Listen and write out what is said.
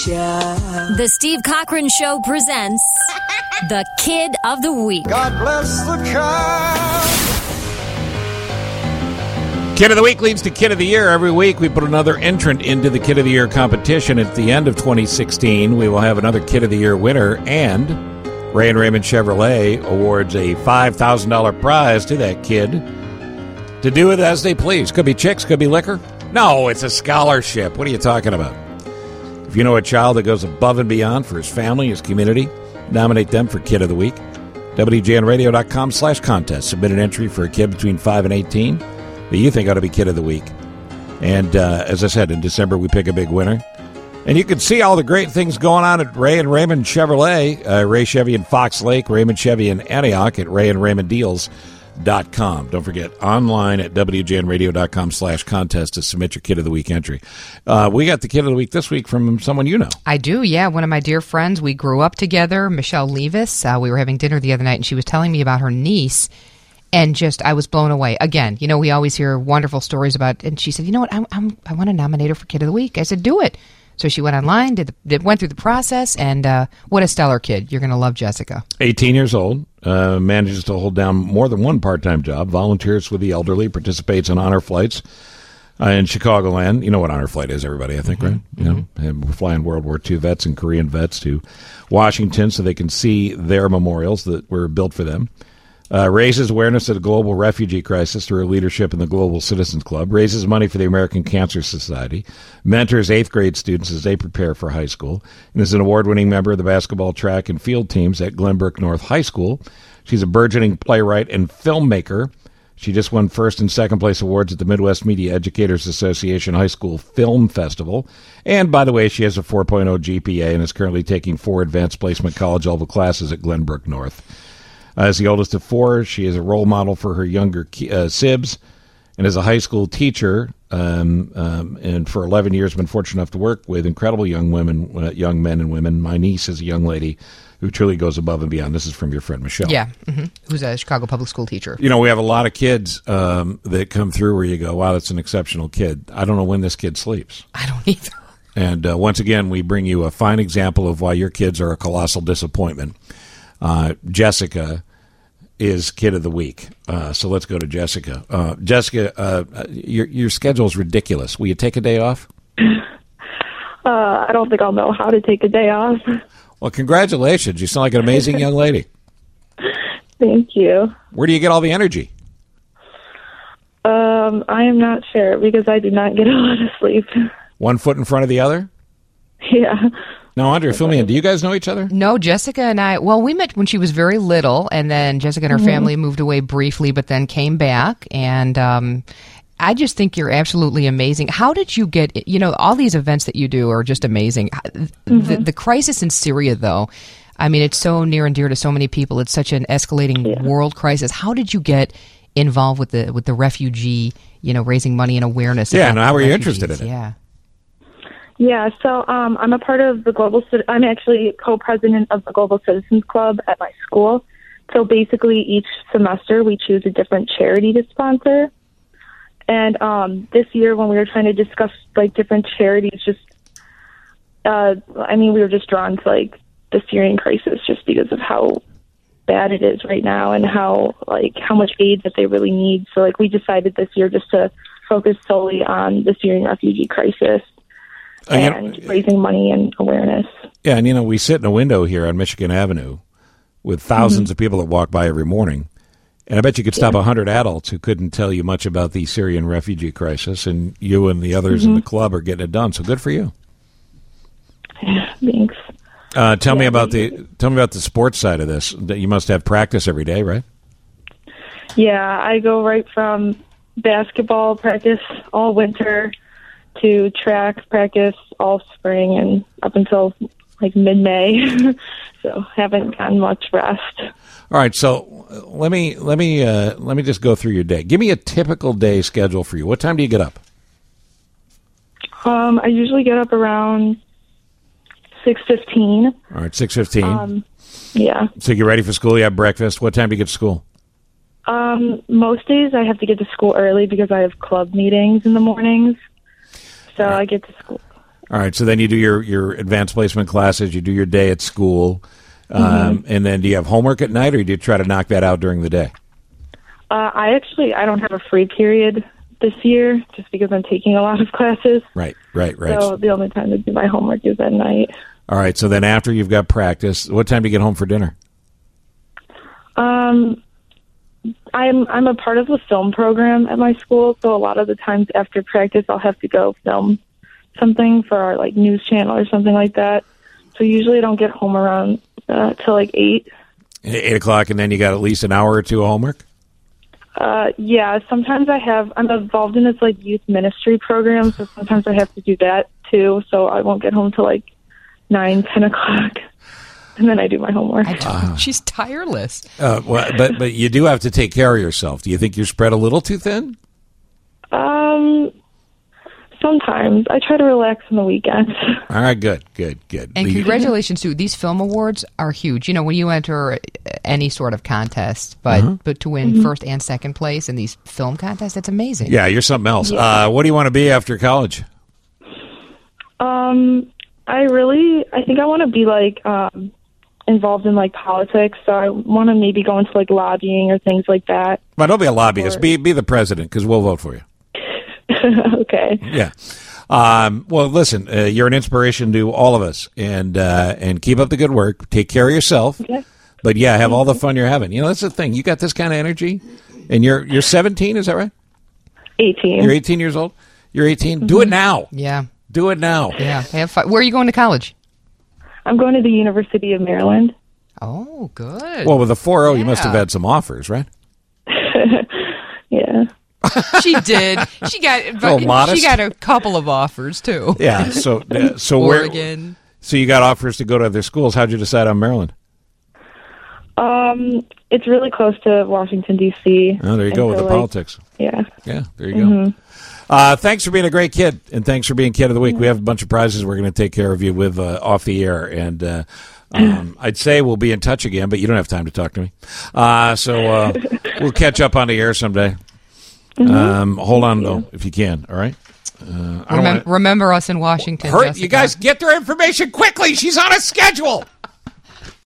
The Steve Cochran Show presents the Kid of the Week. God bless the child. Kid of the Week leads to Kid of the Year. Every week we put another entrant into the Kid of the Year competition. At the end of 2016, we will have another Kid of the Year winner, and Ray and Raymond Chevrolet awards a $5,000 prize to that kid to do with as they please. Could be chicks, could be liquor. No, it's a scholarship. What are you talking about? If you know a child that goes above and beyond for his family, his community, nominate them for Kid of the Week. WJNradio.com/contest. Submit an entry for a kid between 5 and 18 that you think ought to be Kid of the Week. And as I said, in December we pick a big winner. And you can see all the great things going on at Ray and Raymond Chevrolet. Ray Chevy in Fox Lake, Raymond Chevy in Antioch at RayandRaymondDeals.com. Don't forget, online at WJNradio.com/contest to submit your Kid of the Week entry. We got the Kid of the Week this week from someone you know. I do, yeah. One of my dear friends. We grew up together, Michelle Levis. We were having dinner the other night, and she was telling me about her niece, and I was blown away. Again, we always hear wonderful stories about, and she said, you know what, I want to nominate her for Kid of the Week. I said, do it. So she went online, went through the process, and what a stellar kid. You're going to love Jessica. 18 years old, manages to hold down more than one part-time job, volunteers with the elderly, participates in honor flights in Chicagoland. You know what honor flight is, everybody, I think, right? And we're flying World War II vets and Korean vets to Washington so they can see their memorials that were built for them. Raises awareness of the global refugee crisis through her leadership in the Global Citizens Club, raises money for the American Cancer Society, mentors 8th grade students as they prepare for high school, and is an award-winning member of the basketball, track, and field teams at Glenbrook North High School. She's a burgeoning playwright and filmmaker. She just won first and second place awards at the Midwest Media Educators Association High School Film Festival. And, by the way, she has a 4.0 GPA and is currently taking 4 advanced placement college-level classes at Glenbrook North. As the oldest of 4, she is a role model for her younger sibs, and as a high school teacher, and for 11 years been fortunate enough to work with incredible young men and women. My niece is a young lady who truly goes above and beyond. This is from your friend Michelle. Yeah, who's a Chicago public school teacher. We have a lot of kids that come through where you go, wow, that's an exceptional kid. I don't know when this kid sleeps. I don't either. And once again, we bring you a fine example of why your kids are a colossal disappointment. Jessica is Kid of the Week. So let's go to Jessica. Jessica, your schedule is ridiculous. Will you take a day off? I don't think I'll know how to take a day off. Well, congratulations. You sound like an amazing young lady. Thank you. Where do you get all the energy? I am not sure because I do not get a lot of sleep. One foot in front of the other? Yeah. Now, Andrea, fill me in. Do you guys know each other? No, Jessica and I, we met when she was very little, and then Jessica and her family moved away briefly, but then came back, and I just think you're absolutely amazing. How did you get, all these events that you do are just amazing. The crisis in Syria, though, I mean, it's so near and dear to so many people. It's such an escalating world crisis. How did you get involved with the refugee, raising money and awareness? Yeah, and how were you interested in it? Yeah, so I'm a part of the I'm actually co-president of the Global Citizens Club at my school. So basically each semester we choose a different charity to sponsor. And this year when we were trying to discuss different charities, we were just drawn to the Syrian crisis just because of how bad it is right now and how much aid that they really need. So we decided this year just to focus solely on the Syrian refugee crisis. And raising money and awareness. Yeah, and we sit in a window here on Michigan Avenue with thousands of people that walk by every morning. And I bet you could stop 100 adults who couldn't tell you much about the Syrian refugee crisis, and you and the others in the club are getting it done. So good for you. Thanks. Tell me about the sports side of this. That you must have practice every day, right? Yeah, I go right from basketball practice all winter to track practice all spring and up until mid-May. So haven't gotten much rest. All right, so let me just go through your day. Give me a typical day schedule for you. What time do you get up? I usually get up around 6:15. All right, 6:15. Yeah. So you get ready for school, you have breakfast. What time do you get to school? Most days I have to get to school early because I have club meetings in the mornings. So I get to school All right, so then you do your advanced placement classes, you do your day at school, and then do you have homework at night, or do you try to knock that out during the day? I don't have a free period this year just because I'm taking a lot of classes. Right. So the only time to do my homework is at night. All right, so then after you've got practice, what time do you get home for dinner? I'm a part of the film program at my school, so a lot of the times after practice I'll have to go film something for our news channel or something like that. So usually I don't get home around till 8. 8 o'clock, and then you got at least an hour or two of homework? Yeah, sometimes I'm involved in this youth ministry program, so sometimes I have to do that too, so I won't get home till 9, 10 o'clock, and then I do my homework. She's tireless. But you do have to take care of yourself. Do you think you're spread a little too thin? Sometimes. I try to relax on the weekends. All right, good. And congratulations, too. These film awards are huge. You know, when you enter any sort of contest, but to win first and second place in these film contests, that's amazing. Yeah, you're something else. Yeah. What do you want to be after college? I think I want to be involved in politics, so I want to maybe go into lobbying or things like that. Well, don't be a lobbyist. Be the president, because we'll vote for you. Okay. Yeah. Well, listen, you're an inspiration to all of us, and keep up the good work. Take care of yourself. Okay. But yeah, have all the fun you're having. You know, that's the thing. You got this kind of energy, and you're 17. Is that right? 18. You're 18 years old. You're 18. Do it now. Yeah. Do it now. Yeah. Have fun. Where are you going to college? I'm going to the University of Maryland. Oh, good. Well, with a 4.0, you must have had some offers, right? Yeah. She did. She got a couple of offers too. Yeah. So Oregon. So you got offers to go to other schools. How'd you decide on Maryland? It's really close to Washington, D.C. Oh, there you go with the politics. Yeah. Yeah, there you go. Thanks for being a great kid, and thanks for being Kid of the Week. We have a bunch of prizes we're going to take care of you with off the air, and I'd say we'll be in touch again, but you don't have time to talk to me. So we'll catch up on the air someday. Hold on, though, if you can, all right? Remember us in Washington. You guys get their information quickly. She's on a schedule.